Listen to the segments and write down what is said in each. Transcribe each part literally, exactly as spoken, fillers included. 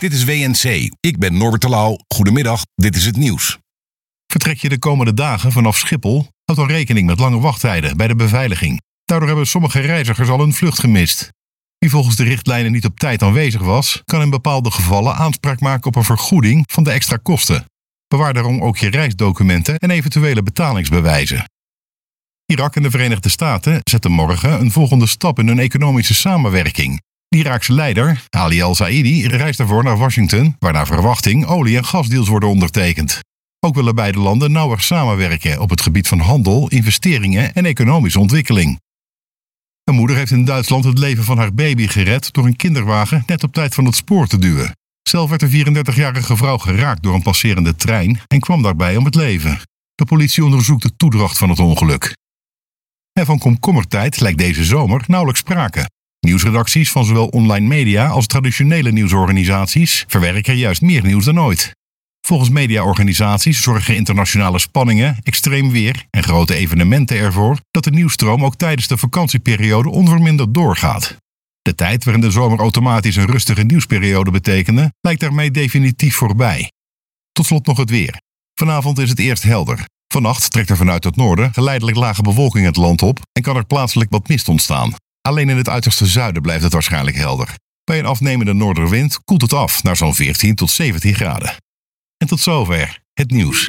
Dit is W N C. Ik ben Norbert Terlouw. Goedemiddag, dit is het nieuws. Vertrek je de komende dagen vanaf Schiphol? Houd dan rekening met lange wachttijden bij de beveiliging. Daardoor hebben sommige reizigers al hun vlucht gemist. Wie volgens de richtlijnen niet op tijd aanwezig was, kan in bepaalde gevallen aanspraak maken op een vergoeding van de extra kosten. Bewaar daarom ook je reisdocumenten en eventuele betalingsbewijzen. Irak en de Verenigde Staten zetten morgen een volgende stap in hun economische samenwerking. De Iraakse leider, Ali al-Zaidi, reist daarvoor naar Washington, waar naar verwachting olie- en gasdeals worden ondertekend. Ook willen beide landen nauwer samenwerken op het gebied van handel, investeringen en economische ontwikkeling. Een moeder heeft in Duitsland het leven van haar baby gered door een kinderwagen net op tijd van het spoor te duwen. Zelf werd de vierendertigjarige vrouw geraakt door een passerende trein en kwam daarbij om het leven. De politie onderzoekt de toedracht van het ongeluk. En van komkommertijd lijkt deze zomer nauwelijks sprake. Nieuwsredacties van zowel online media als traditionele nieuwsorganisaties verwerken juist meer nieuws dan ooit. Volgens mediaorganisaties zorgen internationale spanningen, extreem weer en grote evenementen ervoor dat de nieuwsstroom ook tijdens de vakantieperiode onverminderd doorgaat. De tijd waarin de zomer automatisch een rustige nieuwsperiode betekende, lijkt daarmee definitief voorbij. Tot slot nog het weer. Vanavond is het eerst helder. Vannacht trekt er vanuit het noorden geleidelijk lage bewolking het land op en kan er plaatselijk wat mist ontstaan. Alleen in het uiterste zuiden blijft het waarschijnlijk helder. Bij een afnemende noorderwind koelt het af naar zo'n veertien tot zeventien graden. En tot zover het nieuws.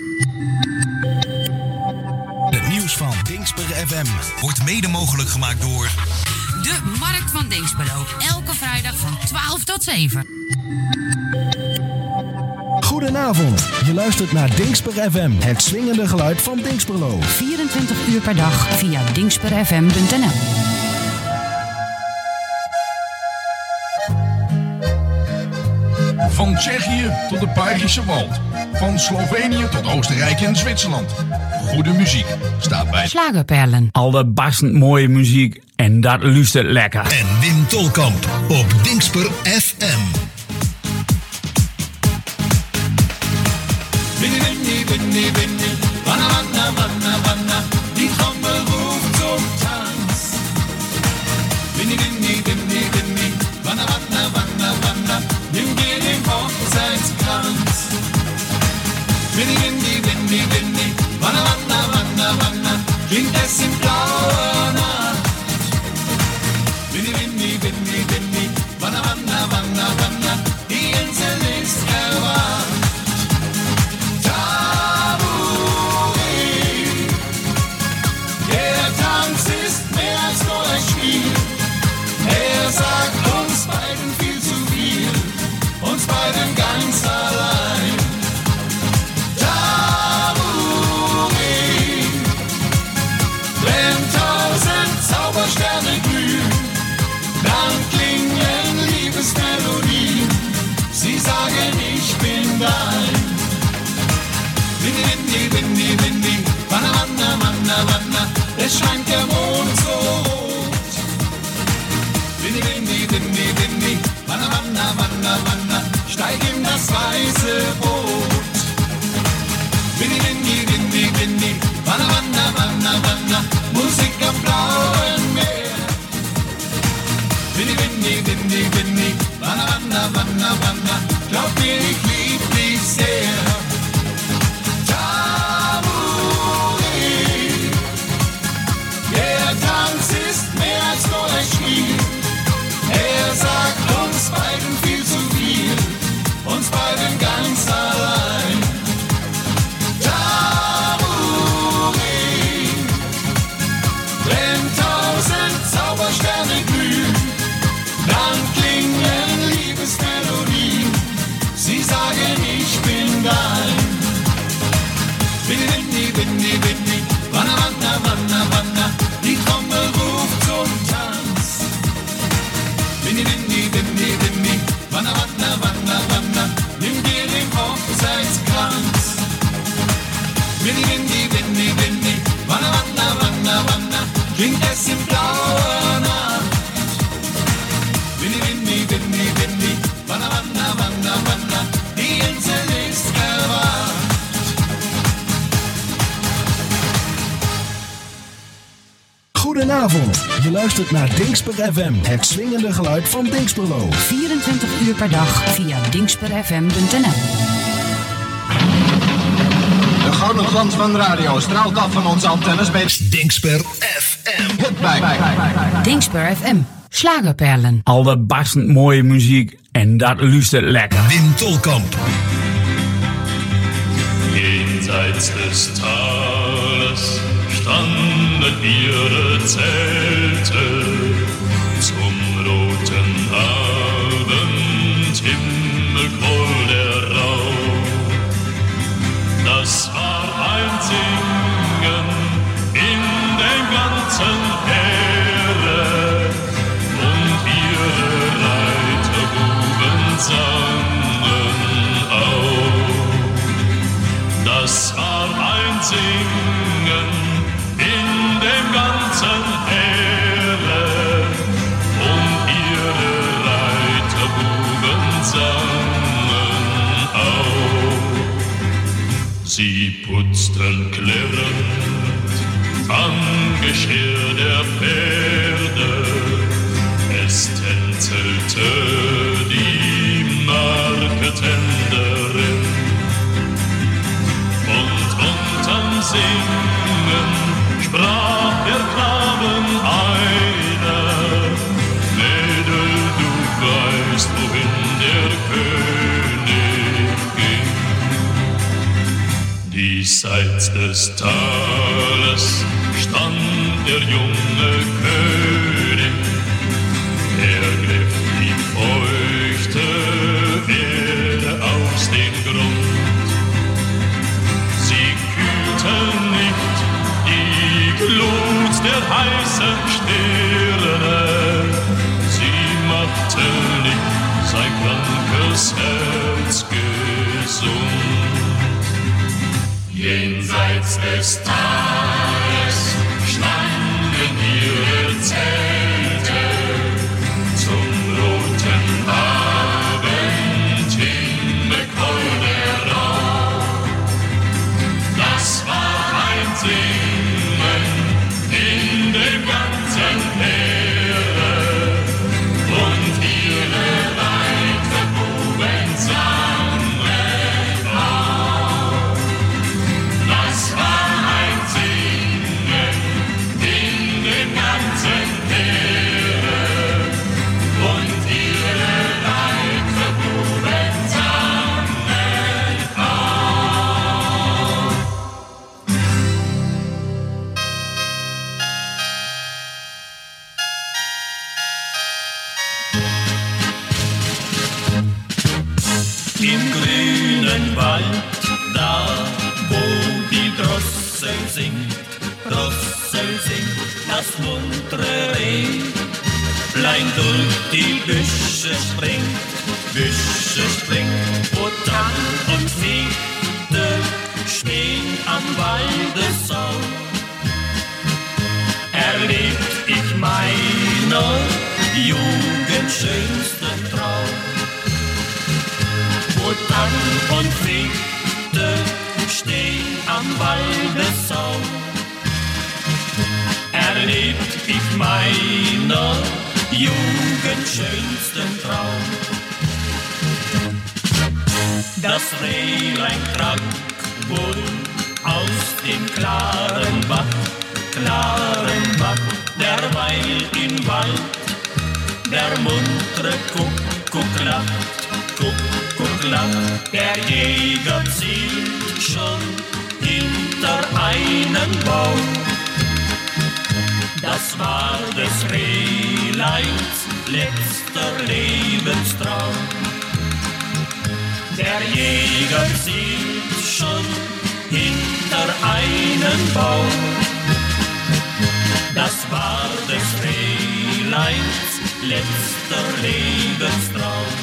Het nieuws van Dingsper F M wordt mede mogelijk gemaakt door de Markt van Dinxperlo. Elke vrijdag van twaalf tot zeven. Goedenavond, je luistert naar Dingsper F M, het swingende geluid van Dinxperlo. vierentwintig uur per dag via dingsper f m punt n l. Van Tsjechië tot de Belgische Wald. Van Slovenië tot Oostenrijk en Zwitserland. Goede muziek staat bij Slagerperlen. Al de barstend mooie muziek en dat luistert lekker. En Wim Tolkamp op Dingsper F M. Winnie, Winnie, Winnie, Winnie, wanna, wanna, wanna, wanna, die Trommel ruft zum Tanz. Winnie, Winnie, Winnie, Winnie, wanna, wanna, wanna, wanna, nimm dir den Hochzeitskranz. Winnie, Winnie, Winnie, Winnie, wanna, wanna, wanna, wanna, klingt es in blauer Nacht. Winnie, Winnie, Winnie, Winnie, wanna, wanna, wanna, wanna, die Insel ist erwacht. Sagt uns beiden viel zu viel, uns beiden ganz allein. Taburi, wenn tausend Zaubersterne glühen, dann klingen Liebesmelodien, sie sagen ich bin dein. Winnie, Winnie, Winnie, Winnie, wanna, wanna, wanna, wanna, es scheint der Mond so rot. Winnie, Winnie, Winnie, Winnie, wanna, wanna, wanna, wanna, steig in das weiße Boot. Winnie, Winnie, Winnie, Winnie, wanna, wanna, wanna, wanna, Musik am blauen Meer. Winnie, Winnie, Winnie, Winnie, wanna, wanna, wanna, wanna, glaub mir, ich lieb dich sehr. Taburi, der Tanz ist mehr als nur ein Spiel. Er sagt uns beiden viel zu viel, uns beiden ganz allein. Taburi, wenn tausend Zaubersterne glühen, dann klingen Liebesmelodien, sie sagen ich bin dein. Winnie, Winnie, Winnie, Winnie, wanna, wanna, wanna, wanna, die Trommel ruft zum Tanz. Winnie, Winnie, Winnie, Winnie, wanna, wanna, wanna, wanna, nimm dir den Hochzeitskranz. Winnie, Winnie, Winnie, Winnie, wanna, wanna, wanna, wanna, klingt es in blauer Nacht. Winnie, Winnie, Winnie, Winnie, wanna, wanna, wanna, wanna, die Insel ist erwacht. Goedenavond. Goedenavond, je luistert naar Dingsper F M, het swingende geluid van Dingsperlo. vierentwintig uur per dag via dingsper f m punt n l. De gouden glans van de radio straalt af van onze antennes bij Dingsper F M. Hitback. Dingsper F M, slagerperlen. Al dat barstend mooie muziek en dat luistert lekker. Wim Tolkamp. Jenseits des Tales standen ihre Zelte zum roten Abendhimmel der Rauch. Das war ein Singen in dem ganzen Heere und ihre Reiterbuben sangen auch. Das war ein Singen in dem ganzen Heere und ihre Reiterbuben sangen auch. Sie putzten klirrend am Geschirr der Pferde, es tänzelte die Marketenderin. Und unterm Singen sprach der Knaben einer: Mädel, du weißt, wohin der König ging. Diesseits des Tales stand der junge König, er griff die feuchte Erde aus dem Grund. Nicht die Glut der heißen Sterne, sie machte nicht sein krankes Herz gesund. Jenseits des Tales standen ihre Zelte zum roten Abendhimmel der Rauch. Das war ein Singen in dem ganzen Heere und ihre Reiterbuben sangen auch. Das war ein Singen in dem ganzen Heere und ihre Reiterbuben sangen auch. Im grünen Wald, da wo die Drossel singt, Drossel singt, das muntere Reh, Lein durch die Büsche springt, Büsche springt, wo Tann und Fichte stehen am Waldessaum. Erlebt ich meiner Jugend schönsten Traum. Wo Tann und Fichte stehen am Waldessaum, erlebt ich meiner Jugend schönsten Traum. Das Rehlein trank wohl aus dem klaren Bach, klaren Bach, derweil im Wald der muntre Kuckuck lacht, Kuckuck lacht. Der Jäger zielt schon hinter einen Baum. Das war des Rehleins letzter Lebenstraum. Der Jäger zielt schon hinter einen Baum. Das war des Rehleins letzter Lebenstraum.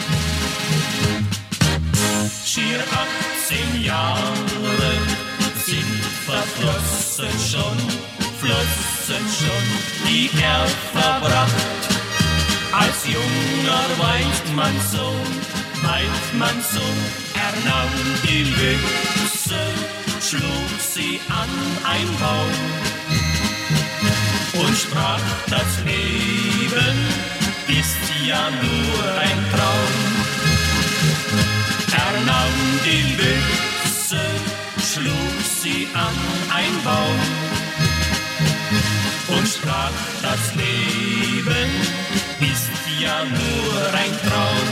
Schier achtzehn Jahre sind verflossen schon, flossen schon, die er verbracht. Als junger Weidmannssohn, Weidmannssohn, er nahm die Büchse, schlug sie an ein Baum. und sprach, das Leben ist ja nur ein Traum. Er nahm die Büchse, schlug sie an ein Baum und sprach, das Leben ist ja nur ein Traum.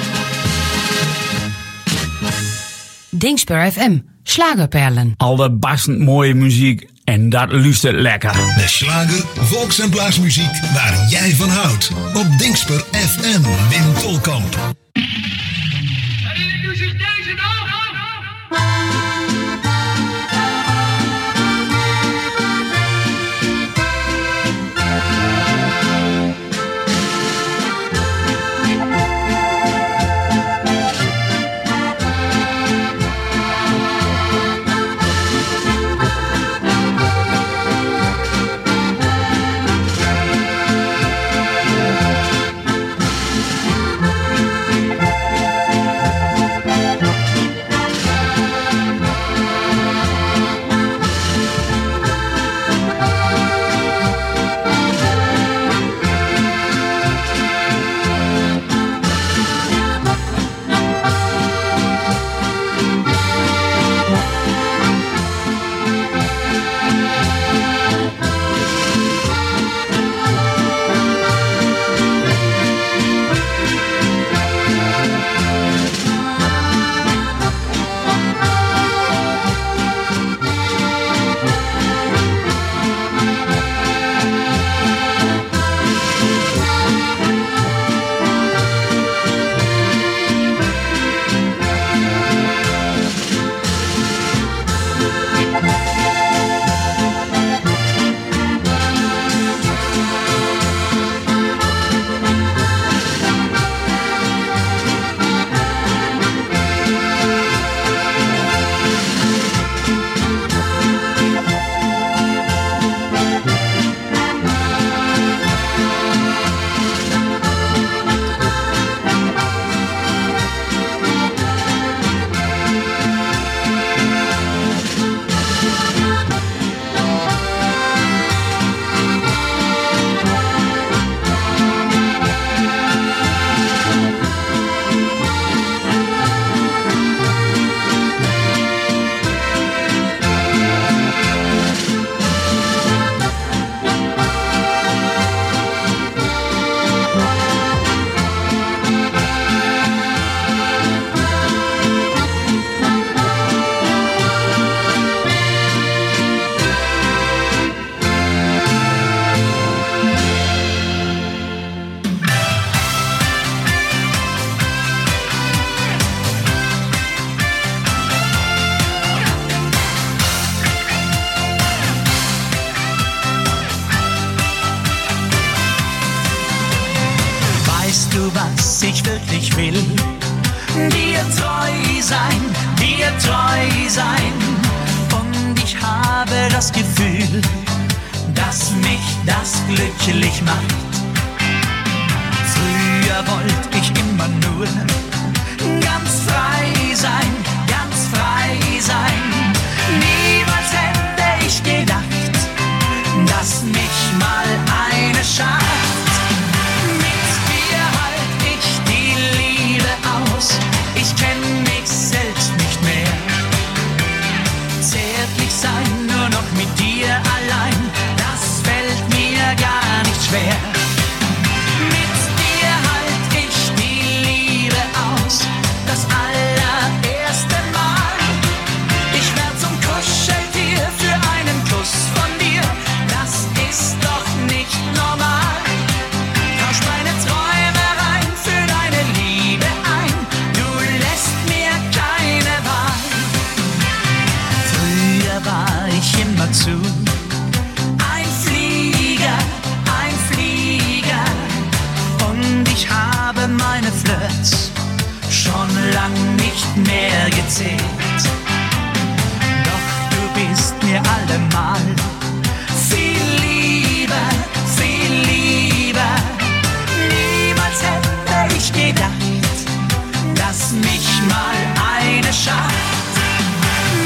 Dingspur F M, Schlagerperlen. Allerbastend mooie muziek en dat luistert lekker. De slager, volks- en blaasmuziek waar jij van houdt. Op Dingspur F M, Wim Tolkamp.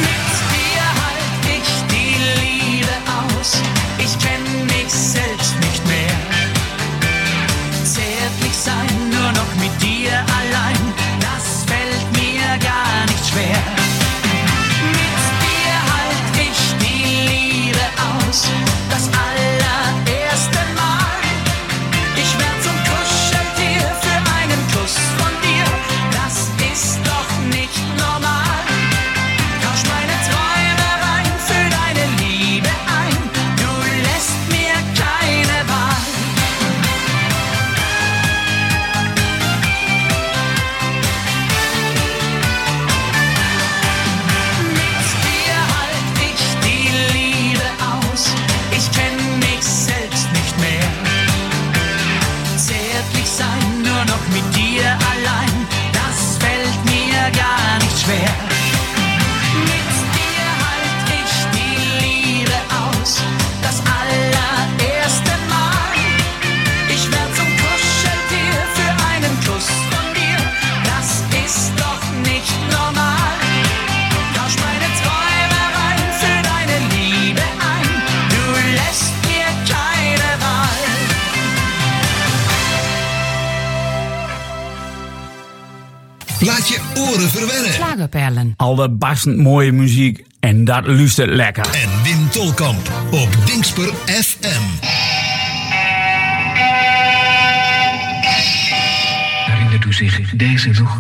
Ich kenn mich selbst nicht schwer. Mit dir halt ich die Liebe aus, das allererste Mal. Ich werd zum Kuscheltier für einen Kuss von dir, das ist doch nicht normal. Tausch meine Träumereien für deine Liebe ein, du lässt mir keine Wahl. Laat je oren verwennen. Slagerperlen. Al de barstend mooie muziek en dat luistert lekker. En Wim Tolkamp op Dingsper F M. Herinnert u zich deze nog?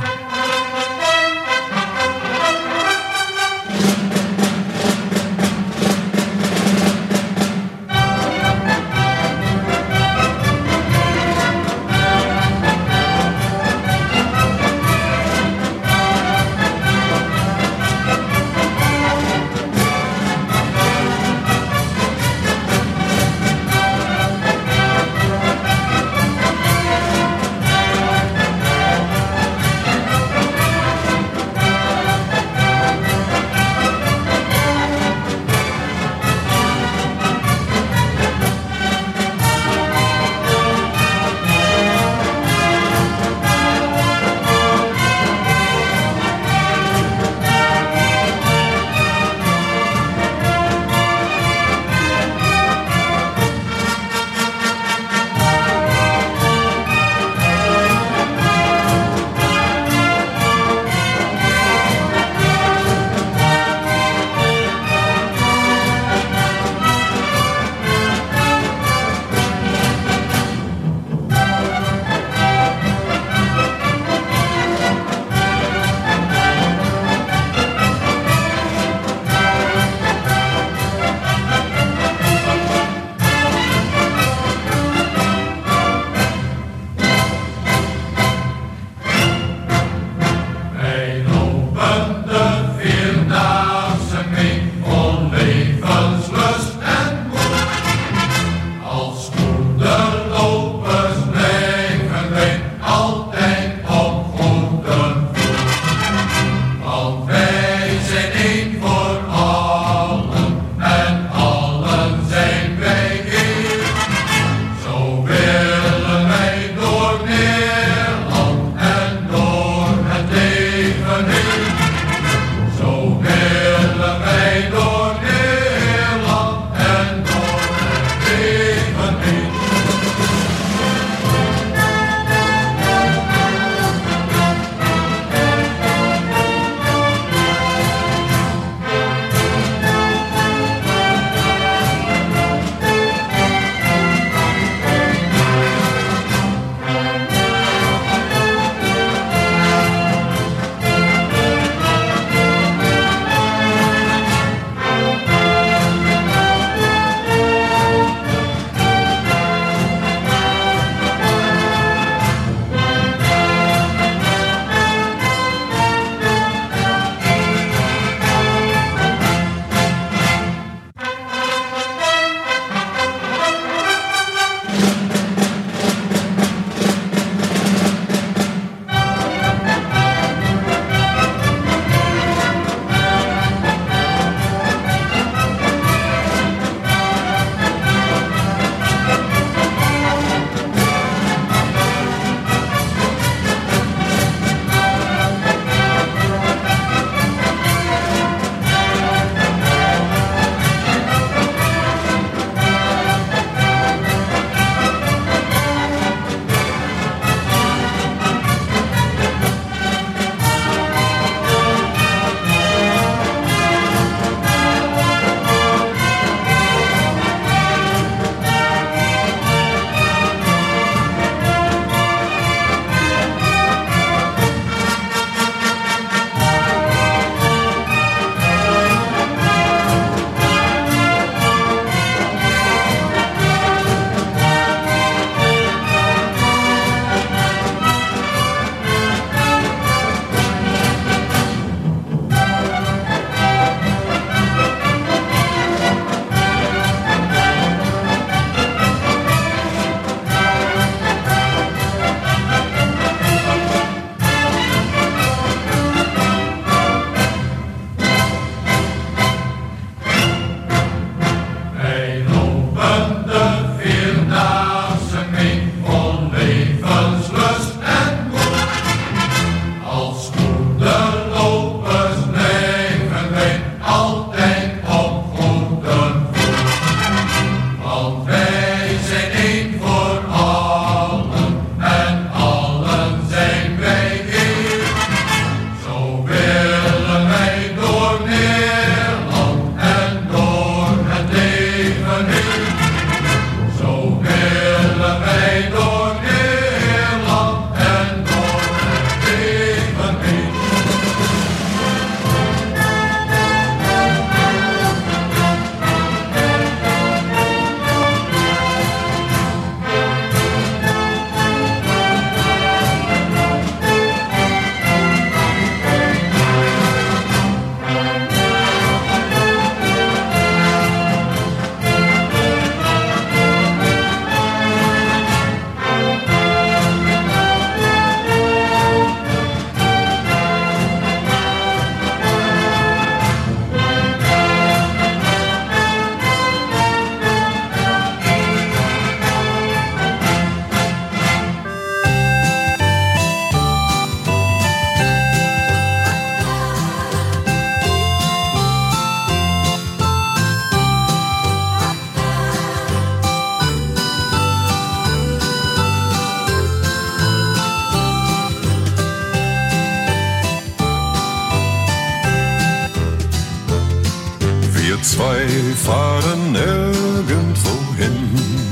zwei fahren irgendwo hin,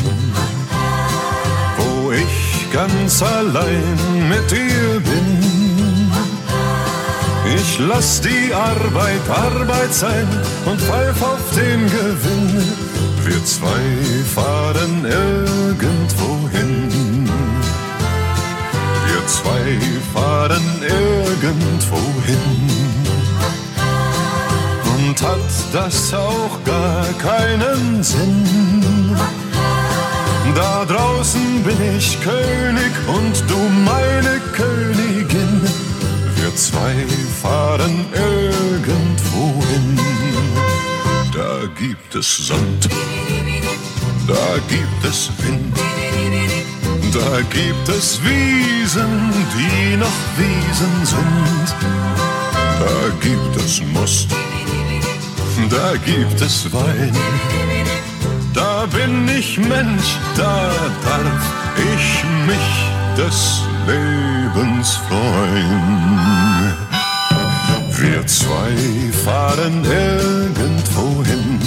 wo ich ganz allein mit dir bin. Ich lass die Arbeit Arbeit sein und pfeif auf den Gewinn. Wir zwei fahren irgendwo hin. Wir zwei fahren irgendwo hin. Und hat das auch gar keinen Sinn? Da draußen bin ich König und du meine Königin. Wir zwei fahren irgendwo hin. Da gibt es Sand, da gibt es Wind, da gibt es Wiesen, die noch Wiesen sind. Da gibt es Most, da gibt es Wein. Da bin ich Mensch, da darf ich mich des Lebens freuen. Wir zwei fahren irgendwo hin,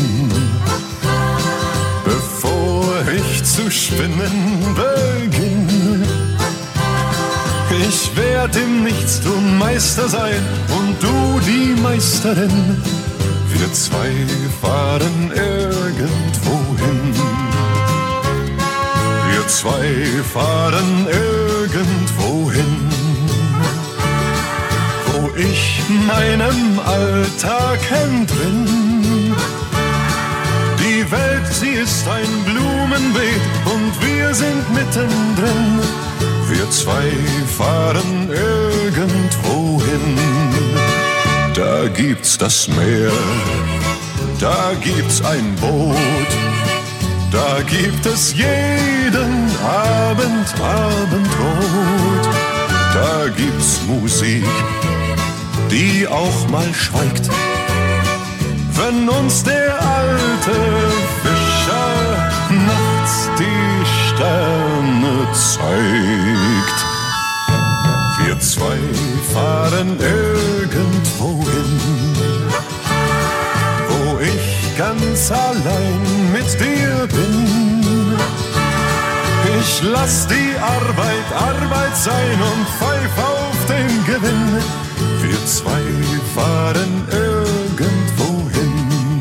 bevor ich zu spinnen beginn. Ich werd im Nichtstun Meister sein und du die Meisterin. Wir zwei fahren irgendwo hin. Wir zwei fahren irgendwo hin, wo ich meinem Alltag entrinne. Die Welt, sie ist ein Blumenbeet und wir sind mittendrin. Wir zwei fahren irgendwo hin. Da gibt's das Meer, da gibt's ein Boot, da gibt es jeden Abend Abendrot. Da gibt's Musik, die auch mal schweigt, wenn uns der alte Fischer nachts die Sterne zeigt. Wir zwei fahren irgendwo hin, wo ich ganz allein mit dir bin. Ich lass die Arbeit Arbeit sein und pfeif auf den Gewinn. Wir zwei fahren irgendwo hin.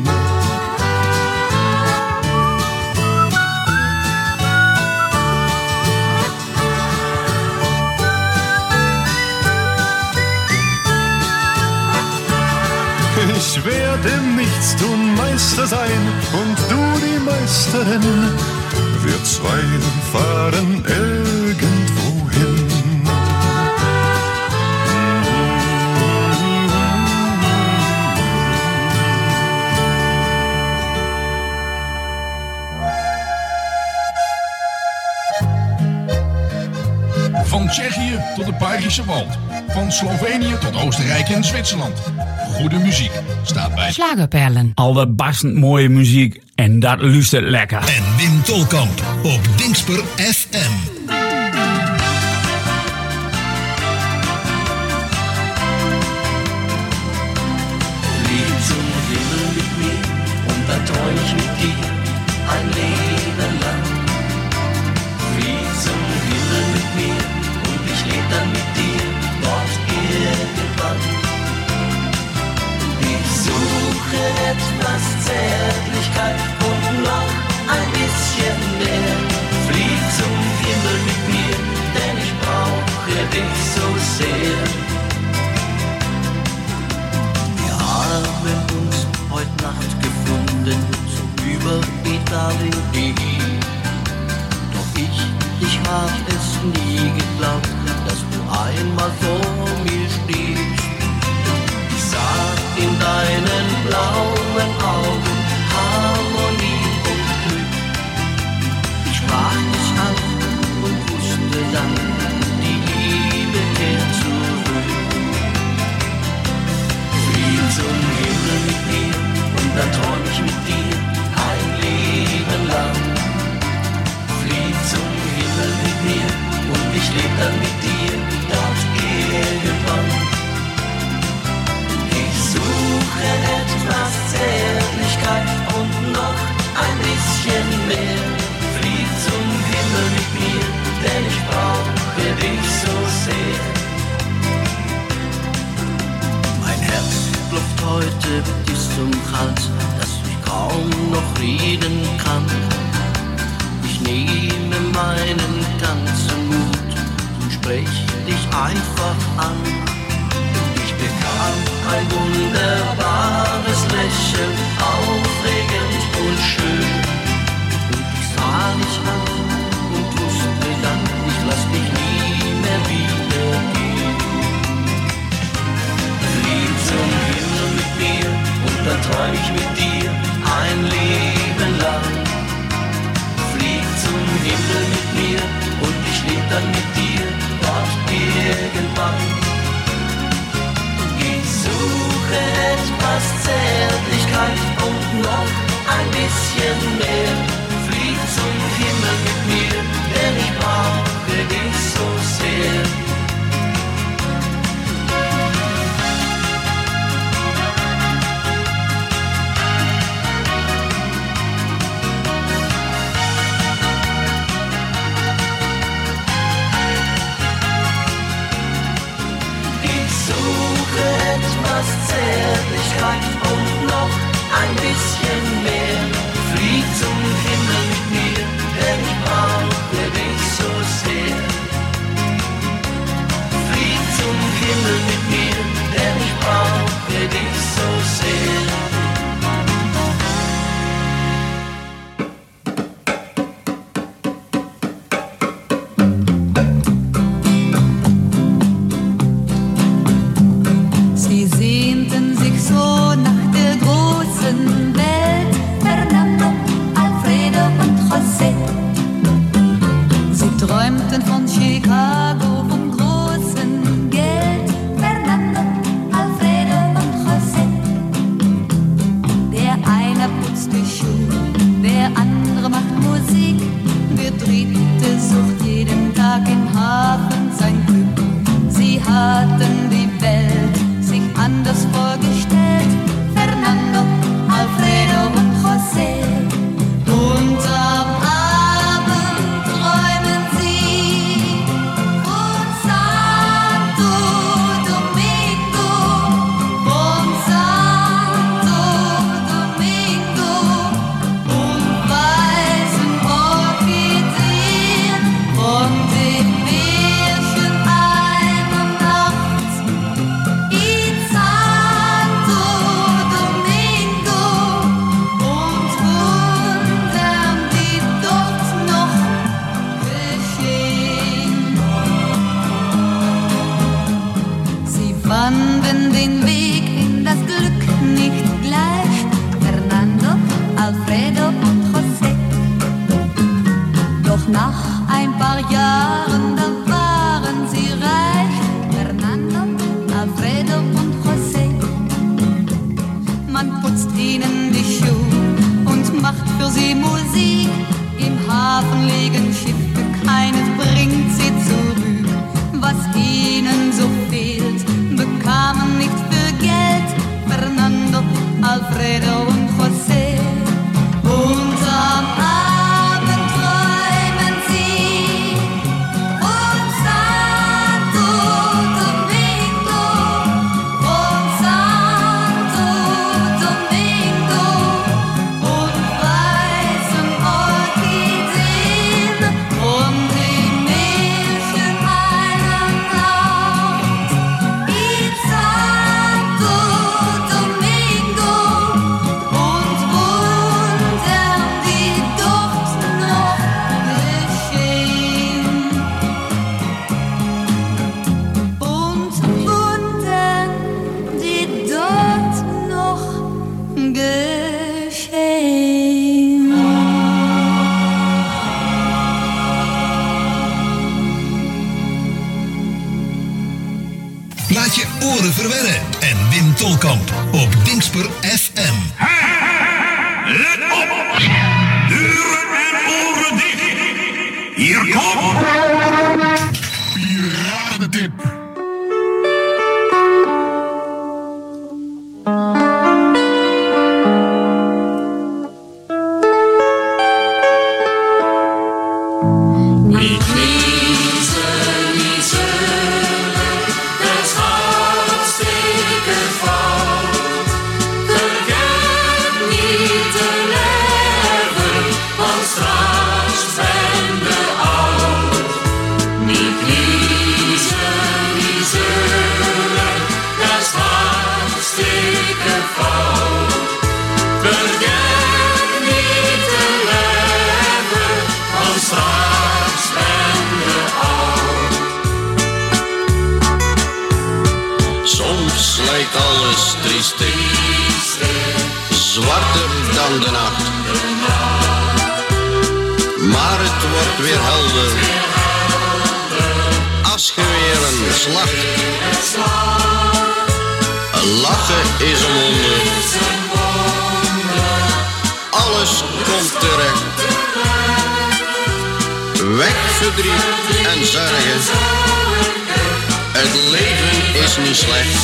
Ich werd im Nichtstun Meister sein und du die Meisterin. Wir zwei fahren irgendwo hin. Van Tsjechië tot de Belgische Wald. Van Slovenië tot Oostenrijk en Zwitserland. Goede muziek staat bij Slagerperlen. Al dat barstend mooie muziek en dat luistert lekker. En Wim Tolkamp op Dingsper F M. Flieg zum Himmel mit mir und dann träum ich mit dir ein Leben lang. Flieg zum Himmel mit mir und ich leb dann mit dir dort irgendwann. Ich suche etwas Zärtlichkeit und noch ein bisschen mehr. Flieg zum Himmel mit mir, denn ich brauche dich so sehr. Wir haben uns heute Nacht gefunden, so über Italien. Doch ich, ich hab es nie geglaubt, dass du einmal vor mir stehst. Ich sah in deinen blauen Augen Harmonie und Glück. Ich sprach dich an und wusste dann, die Liebe kehrt zurück. Flieg zum Himmel mit mir und dann träum ich mit dir ein Leben lang. Flieg zum Himmel mit mir und ich leb dann mit dir dort irgendwann. Ich suche etwas sehr heute bis zum Hals, dass ich kaum noch reden kann. Ich nehme meinen ganzen Mut und sprech dich einfach an. Ich bekam ein wunderbares Lächeln, aufregend und schön. Und ich sah dich an und wusste dann, ich lass mich nie mehr wieder gehen. Flieg zum Himmel mit mir und dann träum ich mit dir ein Leben lang. Flieg zum Himmel mit mir und ich leb dann mit dir dort irgendwann. Ich suche etwas Zärtlichkeit und noch ein bisschen mehr. Flieg zum Himmel mit mir, denn ich brauche dich so sehr. Zärtlichkeit und noch ein bisschen mehr. Flieg zum Himmel mit mir, denn ich brauche dich so sehr. Flieg zum Himmel mit mir, denn ich brauche dich so sehr. Von Chicago, vom großen Geld, Fernando, Alfredo und José. Der eine putzt die Schuhe, der andere macht Musik, der dritte sucht jeden Tag im Hafen sein Glück. Sie hatten die Welt sich anders vorgestellt, Fernando, Alfredo und José. Und am fanden den Weg in das Glück nicht gleich, Fernando, Alfredo und José. Doch nach ein paar Jahren, da waren sie reich, Fernando, Alfredo und José. Man putzt ihnen die Schuhe und macht für sie Musik. Im Hafen liegen Schiffe, keines bringt sie zurück. Was ihnen so fehlt, bekamen nicht für Geld, Fernando, Alfredo und José. Und am Abend träumen sie von Santo Domingo, von Santo Domingo und weißen Orchideen und den Märchen einer Nacht. Santo Domingo und Wundern, die dort noch geschehen. Und Wundern, die dort noch geschehen. Laat je oren verwennen en Wim Tolkamp op Dingsper F M. Let op! Deuren en oren dicht! Hier komt... Piratentip! Ik lieze, lieze, das hartstikke fout. lijkt alles triestig, zwarter dan de nacht. Maar het wordt weer helder, als je weer een slacht. Lachen is een wonder, alles komt terecht. Weg verdriet en zorgen, het leven is niet slecht.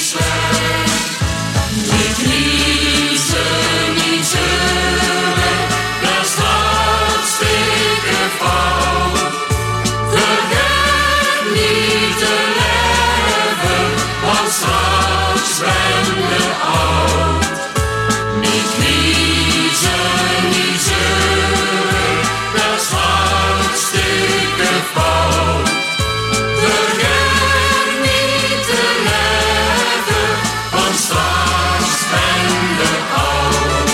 Niet niezen, niet zeuren, dat is hartstikke fout. Vergeet niet te leven, want straks ben je oud. Niet niezen, niet zeuren, dat is hartstikke fout. Vergeet niet te leven, want straks ben je oud.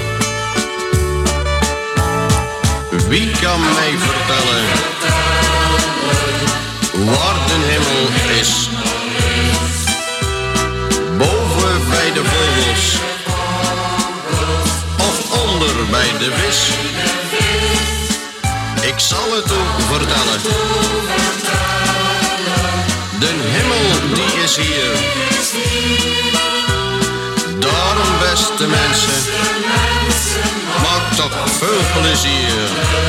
Wie kan mij vertellen waar de hemel is? Boven bij de vogels of onder bij de vis? Ik zal het u vertellen. De hemel die is hier. Daarom beste mensen, maak toch veel plezier.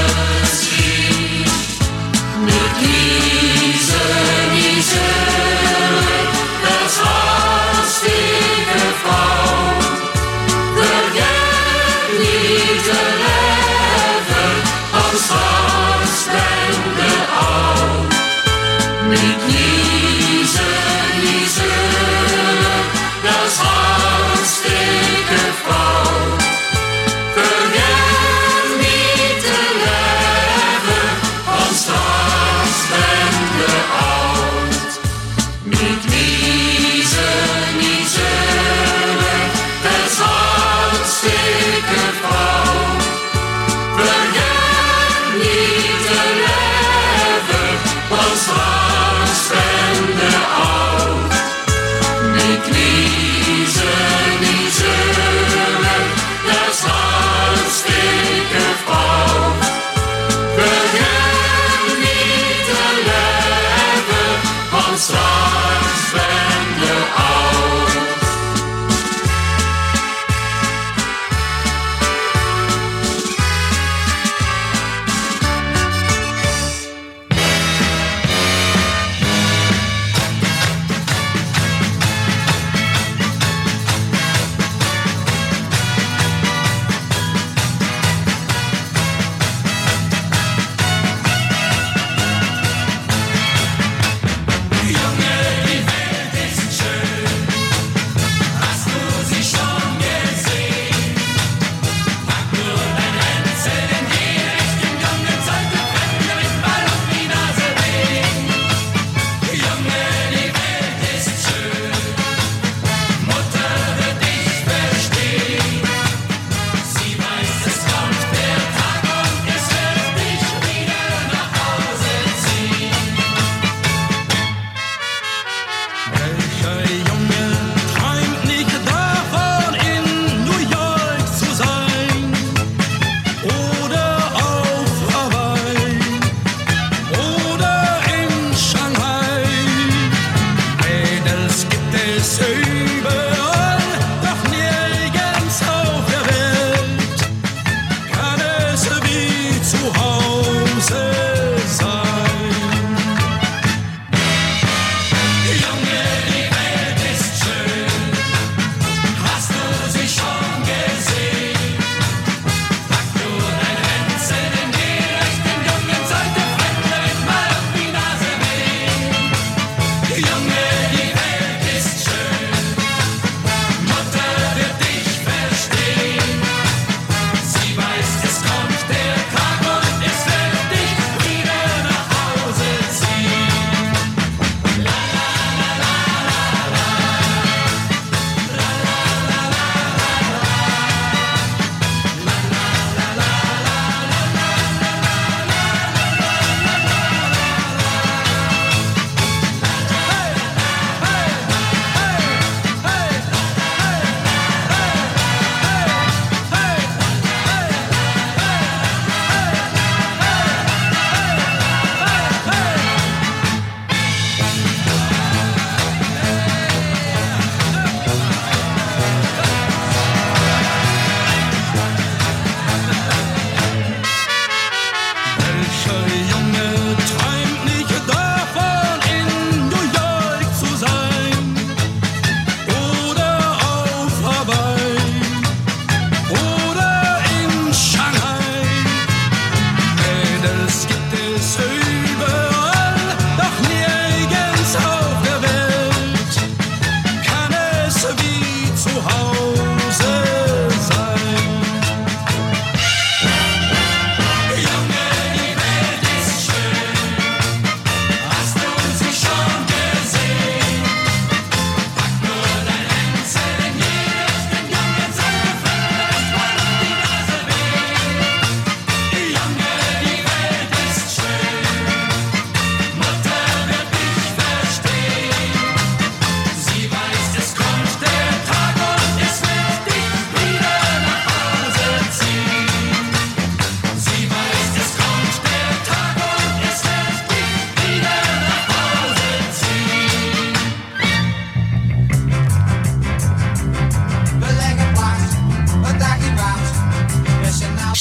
Niet niezen, niet zeuren, dat is hartstikke fout. Vergeet niet te leven, want straks ben je oud. Niet niezen, niet zeuren, dat is hartstikke fout. Vergeet niet te leven, want straks ben je oud.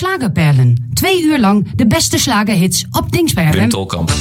Slagerperlen. Twee uur lang de beste slagerhits op Dingsper F M. Wim Tolkamp.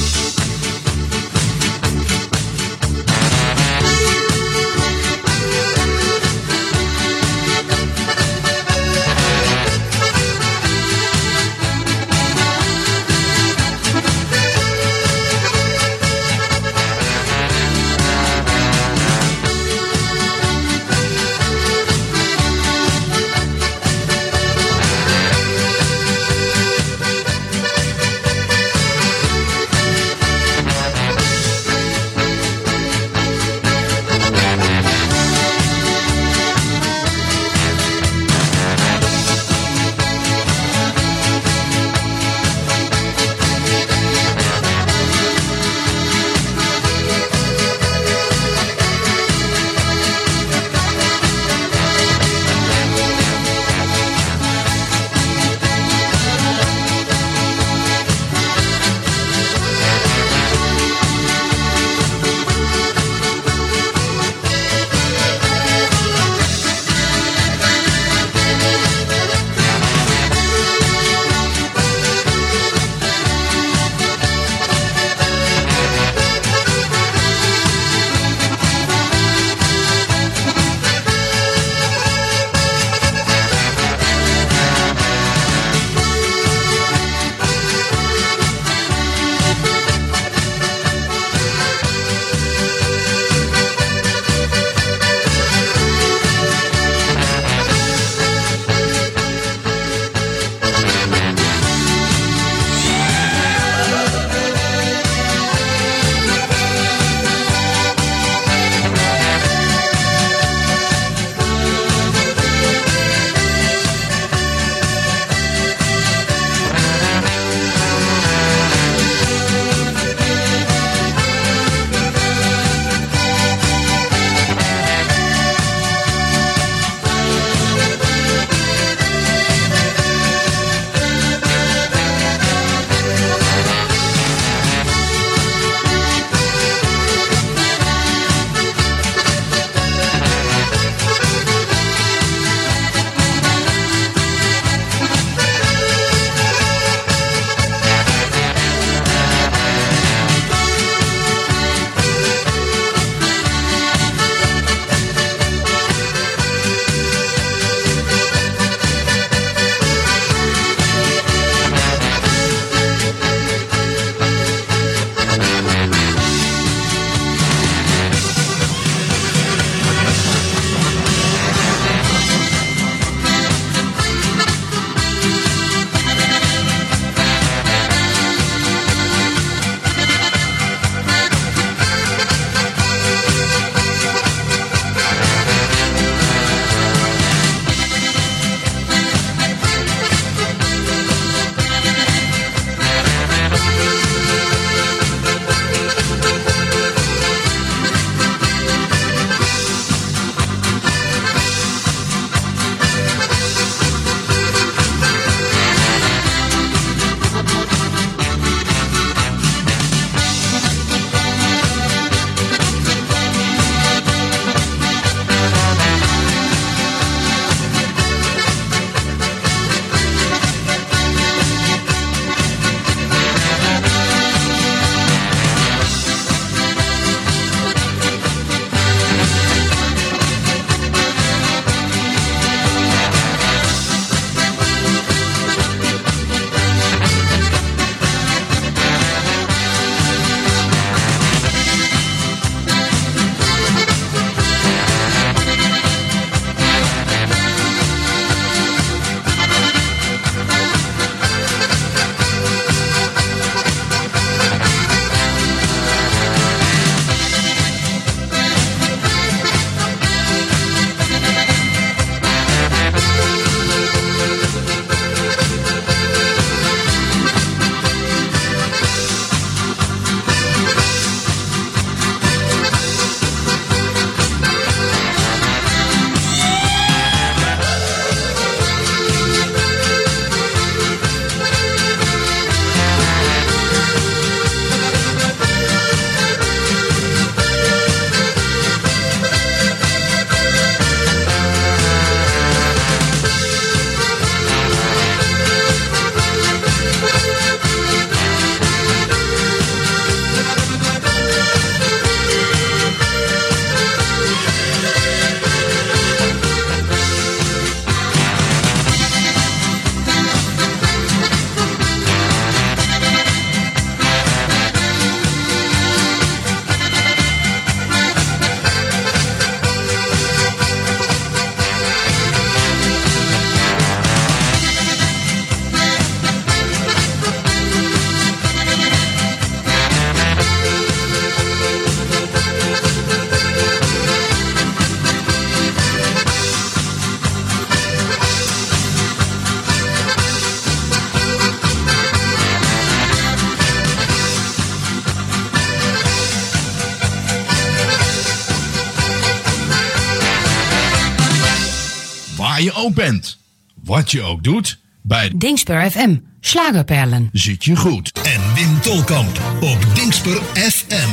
waar je ook bent. Wat je ook doet, bij Dingsper F M, Slagerperlen. Zit je goed. En Wim Tolkamp op Dingsper F M.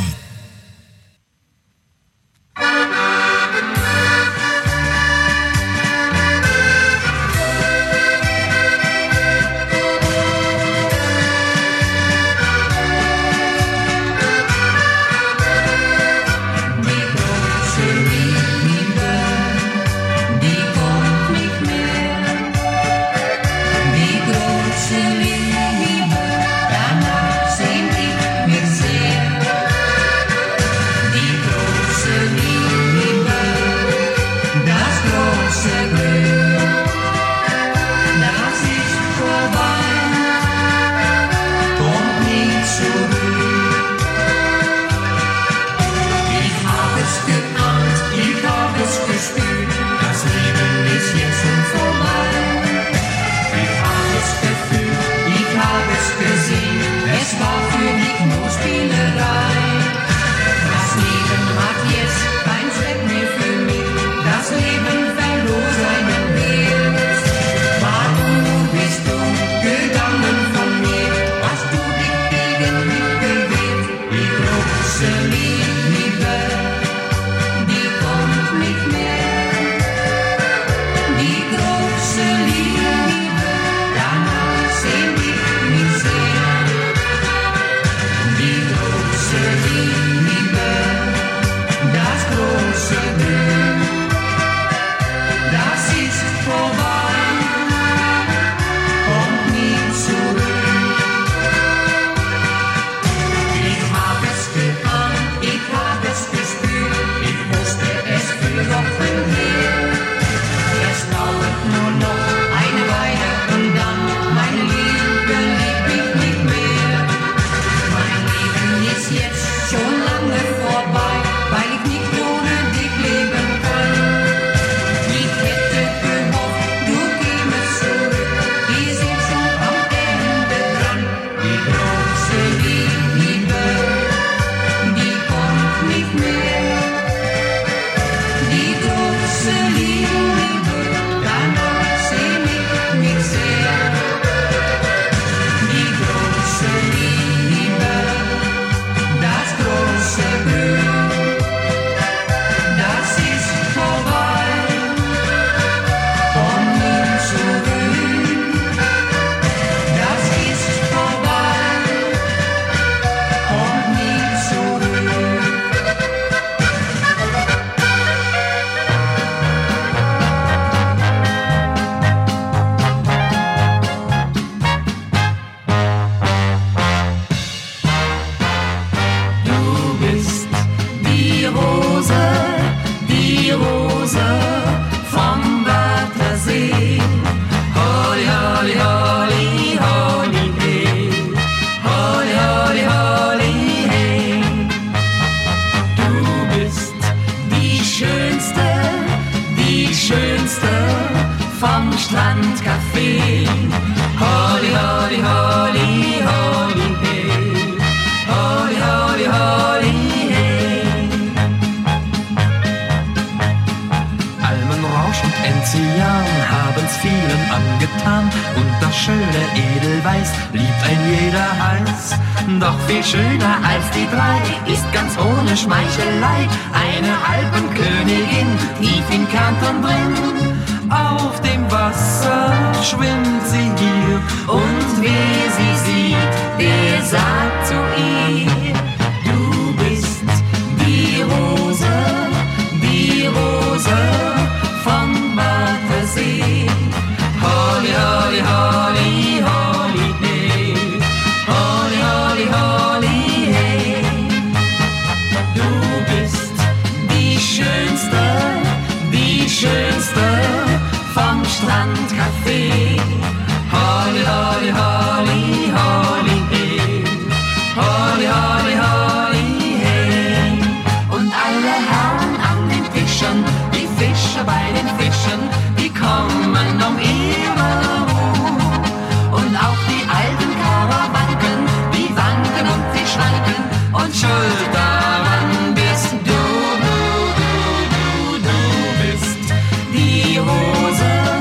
Die Rose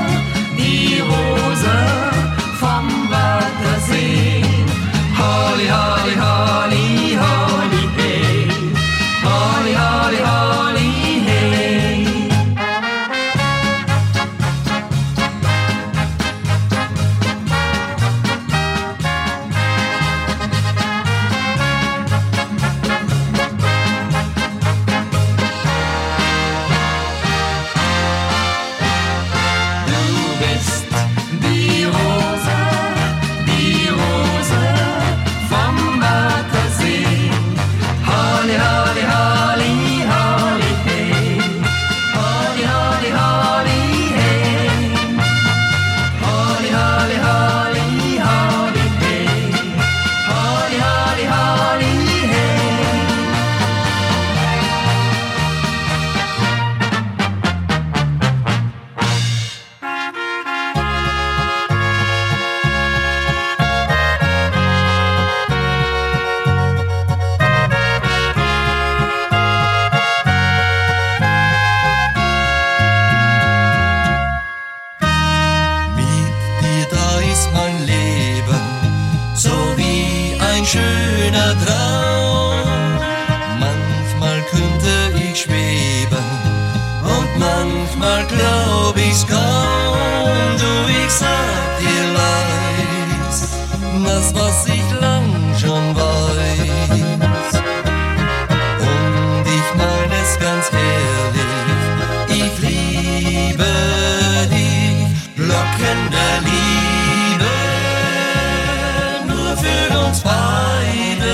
manchmal glaub ich's kaum, du, ich sag dir leis, das was ich lang schon weiß. Und ich mein es ganz ehrlich, ich liebe dich, Glocken der Liebe, nur für uns beide,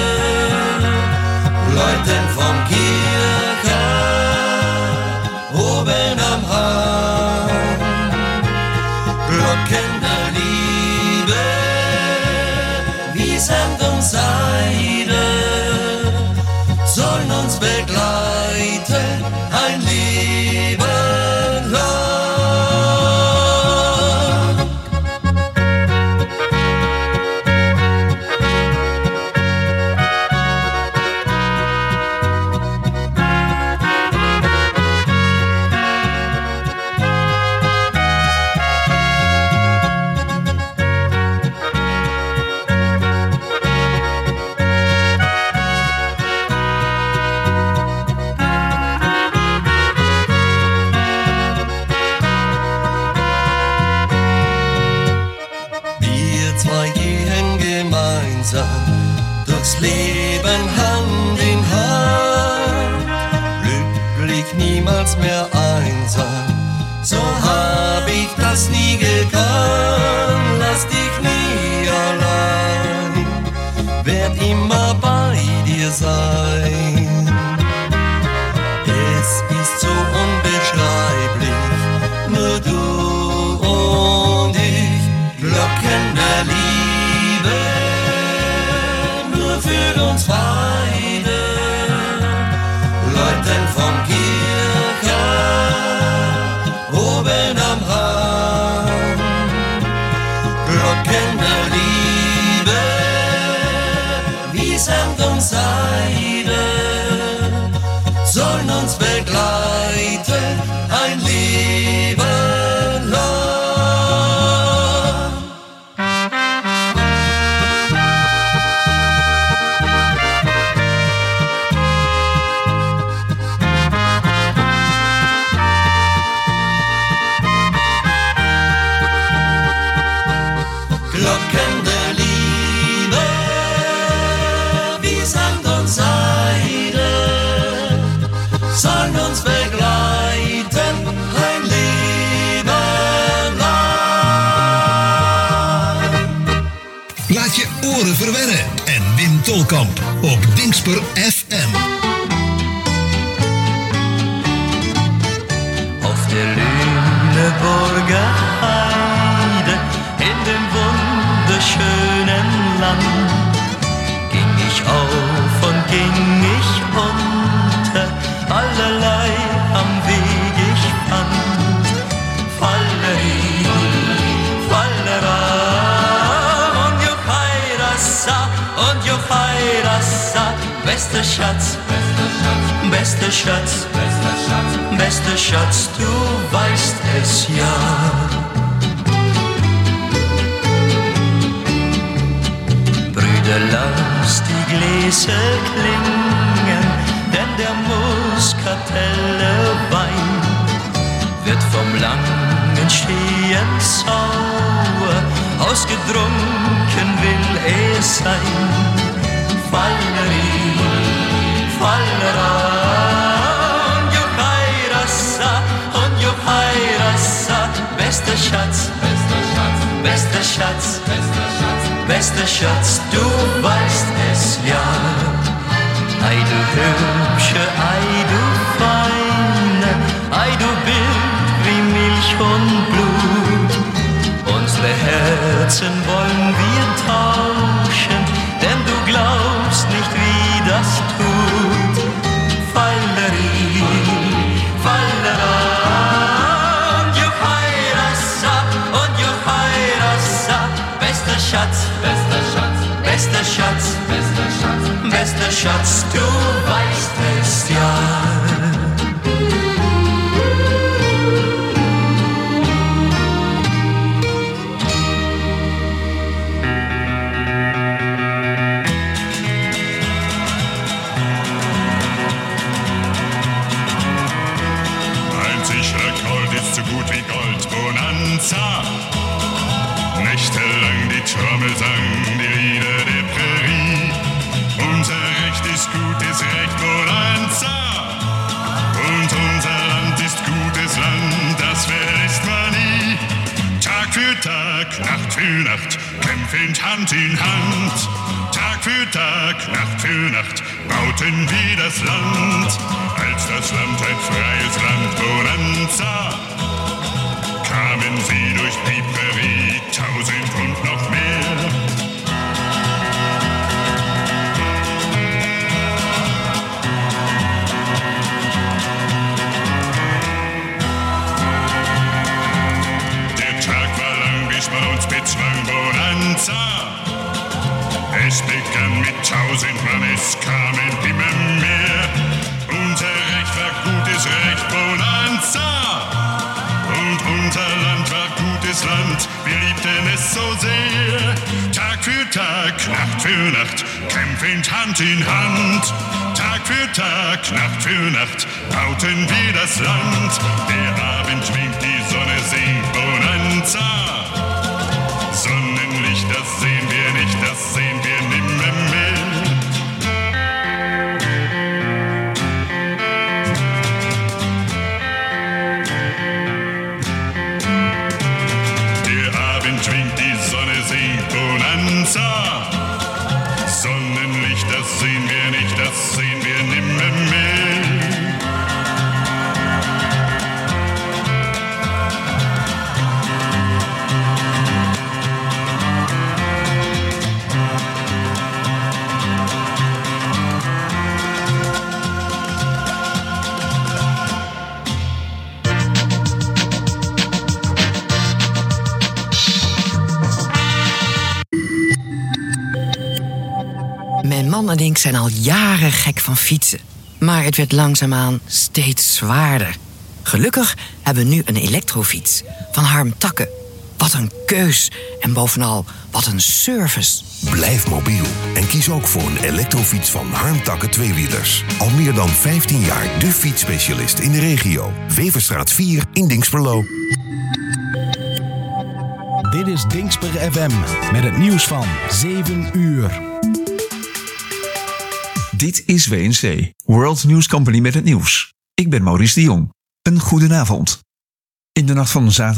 läuten vom Kirchhof oben am Hang, Glocken der Liebe, wie Sand und Seide, sollen uns begleiten ein Leben lang. Durchs Leben Hand in Hand, glücklich niemals mehr einsam, so hab ich das nie gekannt. Lass dich nie allein, werd immer bei dir sein. Es ist so unbeschreiblich, nur du und ich, Glocken der Liebe, für uns beide, läuten vom Kirchhof oben am Hang, Glocken der Liebe, wie Sand und Seide, sollen uns begleiten ein Leben lang. Glocken der Liebe, wie Sand und Seide, sollen uns begleiten ein Leben lang. Laat je oren verwennen en win Tolkamp op Dingsper F M. Auf der Lüneburger Heide, in dem wunderschönen Land, ging ich auf und ging ich unter, allerlei am Weg ich fand. Falleri, Fallera, und Juchairassa, und Juchairassa, bester Schatz, bester Schatz, bester Schatz, bester Schatz, du weißt es ja. Lass die Gläser klingen, denn der Muskatelle Wein wird vom langen Stehen sauer, ausgetrunken will es sein. Falleri, Fallera, und Juchairassa, und Juchairassa, bester Schatz, bester Schatz, bester Schatz, bester Schatz, bester Schatz, du weißt es ja. Ei du hübsche, ei du feine, ei du Bild wie Milch und Blut. Unsere Herzen wollen wir tauschen, denn du glaubst nicht, wie das tut. Falleri, Fallera, und Juchairassa, und Juchairassa, bester Schatz, bester Schatz, bester Schatz, bester Schatz, bester Schatz, du weißt es ja. Ein sicherer Colt ist rot wie Gold, Bonanza. Nächtelang die Trommel sang, die Lieder der Prärie. Unser Recht ist gutes Recht, Bonanza. Und unser Land ist gutes Land, das verlässt man nie. Tag für Tag, Nacht für Nacht, kämpfend Hand in Hand. Tag für Tag, Nacht für Nacht, bauten wir das Land. Als das Land ein freies Land, Bonanza, kamen sie durch die Prärie, tausend und noch mehr. Der Tag war lang, bis man uns bezwang, Bonanza. Es begann mit tausend Mann, es kamen immer mehr. Unser Recht war gutes Recht, Bonanza. Und unser Land war gutes Land, wir liebten es so sehr. Tag für Tag, Nacht für Nacht, kämpfend Hand in Hand. Tag für Tag, Nacht für Nacht, bauten wir das Land. Der Abend winkt, die Sonne singt, Bonanza. Sonnenlicht, das sehen wir nicht, das sehen wir nimmermehr. Der Abend winkt, die Sonne singt, Bonanza. Sonnenlicht, das sehen wir nicht, das sehen wir nimmermehr. Mijn man en ik zijn al jaren gek van fietsen. Maar het werd langzaamaan steeds zwaarder. Gelukkig hebben we nu een elektrofiets van Harm Takke. Wat een keus en bovenal wat een service. Blijf mobiel en kies ook voor een elektrofiets van Harm Takke Tweewielers. Al meer dan vijftien jaar de fietsspecialist in de regio. Weverstraat vier in Dinxperlo. Dit is Dinxper F M met het nieuws van zeven uur. Dit is W N C, World News Company met het nieuws. Ik ben Maurice de Jong. Een goedenavond. In de nacht van zaterdag